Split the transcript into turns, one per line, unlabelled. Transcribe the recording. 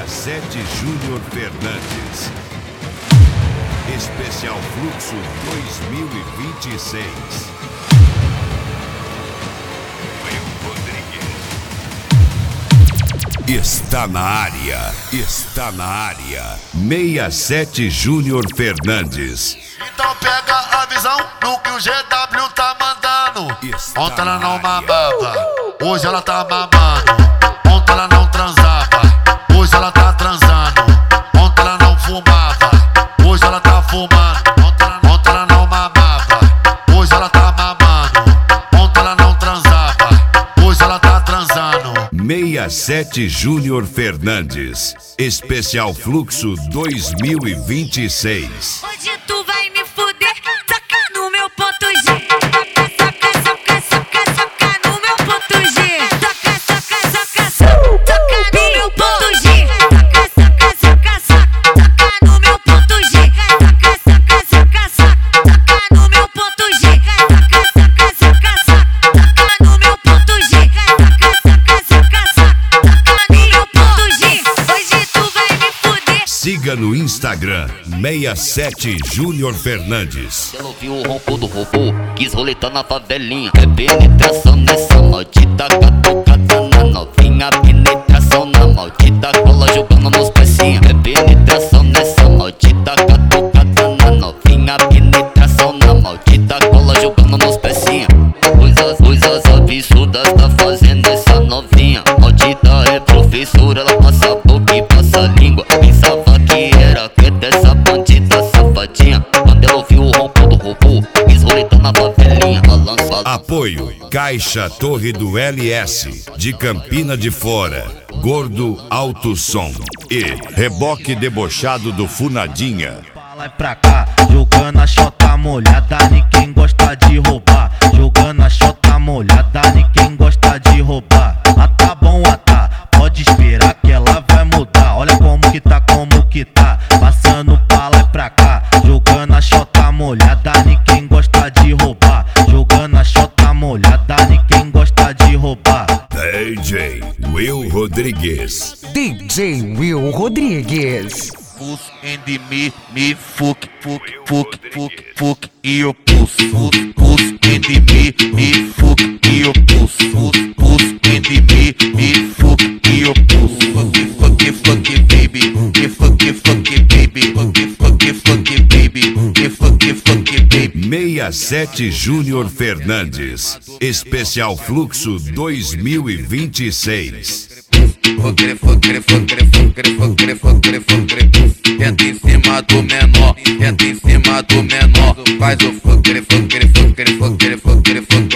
67 Júnior Fernandes. Especial Fluxo 2026. Está na área, está na área. 67 Júnior Fernandes.
Então pega a visão no que o GW tá mandando. Ontem ela não mamava, hoje ela tá mamando. Ontem ela não transava, hoje ela tá transando. Ontem ela não fumava, hoje ela tá fumando. Ontem ela não mamava, hoje ela tá mamando. Ontem ela não transava, hoje ela tá transando.
67 Júnior Fernandes. Especial Fluxo 2026.
Hoje tu vai me fuder, saca no meu ponto G. Saca no meu ponto G. Saca no meu ponto G. Saca no meu ponto G. Saca no meu ponto G. Saca no meu ponto G. Hoje tu vai me fuder.
Siga no Instagram 67 Júnior Fernandes.
Ela ouviu o ronco do robô, quis roletar na favelinha. É penetração nessa maldita catucada na novinha. Penetração na maldita cola jogando nos pecinhos. É penetração nessa maldita catucada na novinha. Penetração na maldita cola jogando nos pecinhos. Coisas absurdas tá fazendo essa novinha. Maldita é professora, ela passa a boca e passa a língua. Pensava que era quieta essa bandida safadinha. Quando ela ouviu o ronco do robô, quis roletar na favelinha. Balança.
Apoio Caixa Torre do LS de Campina de Fora, Gordo Alto Som e Reboque Debochado do Funadinha.
Lá e pra cá, jogando a chota molhada, ninguém gosta de roubar. Jogando a chota molhada, ninguém gosta de roubar. Ah tá bom, ah tá, pode esperar que ela vai mudar. Olha como que tá, passando pra lá e pra cá. Jogando a chota molhada, ninguém gosta de roubar. Jogando a chota molhada, ninguém gosta de roubar.
DJ Will Rodrigues.
DJ Will Rodrigues.
Pulse and me fuck e eu pulse. Pulse and me fuck e eu pulse. Pulse and me fuck e eu pulse. Fuck baby, fuck baby, fuck baby.
67 Júnior Fernandes. Especial Fluxo 2026.
Tenta em cima do menor, faz o fuck.